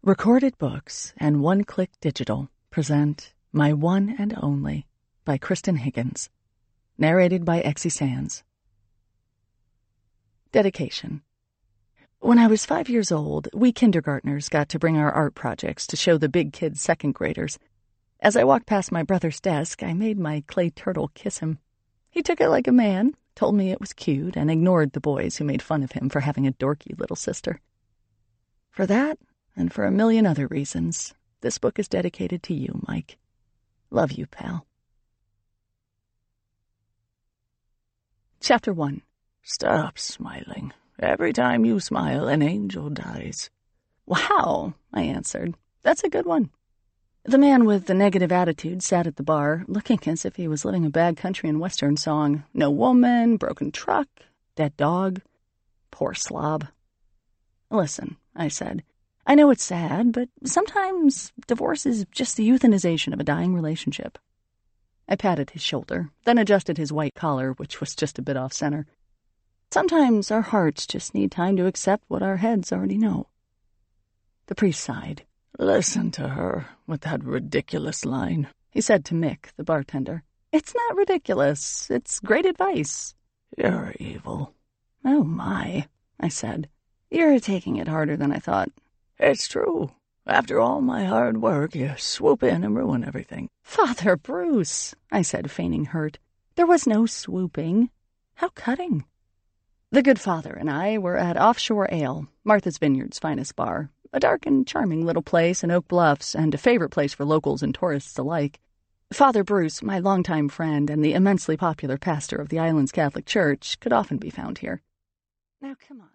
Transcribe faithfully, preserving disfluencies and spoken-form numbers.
Recorded Books and One Click Digital present My One and Only by Kristen Higgins. Narrated by Exie Sands. Dedication. When I was five years old, we kindergartners got to bring our art projects to show the big kids second graders. As I walked past my brother's desk, I made my clay turtle kiss him. He took it like a man, told me it was cute, and ignored the boys who made fun of him for having a dorky little sister. For that, and for a million other reasons, this book is dedicated to you, Mike. Love you, pal. Chapter one. Stop smiling. Every time you smile, an angel dies. Wow, I answered. That's a good one. The man with the negative attitude sat at the bar, looking as if he was living a bad country and western song. No woman, broken truck, dead dog. Poor slob. Listen, I said. I know it's sad, but sometimes divorce is just the euthanization of a dying relationship. I patted his shoulder, then adjusted his white collar, which was just a bit off-center. Sometimes our hearts just need time to accept what our heads already know. The priest sighed. Listen to her with that ridiculous line, he said to Mick, the bartender. It's not ridiculous. It's great advice. You're evil. Oh, my, I said. You're taking it harder than I thought. It's true. After all my hard work, you swoop in and ruin everything. Father Bruce, I said, feigning hurt. There was no swooping. How cutting. The good father and I were at Offshore Ale, Martha's Vineyard's finest bar, a dark and charming little place in Oak Bluffs and a favorite place for locals and tourists alike. Father Bruce, my longtime friend and the immensely popular pastor of the island's Catholic Church, could often be found here. Now, come on.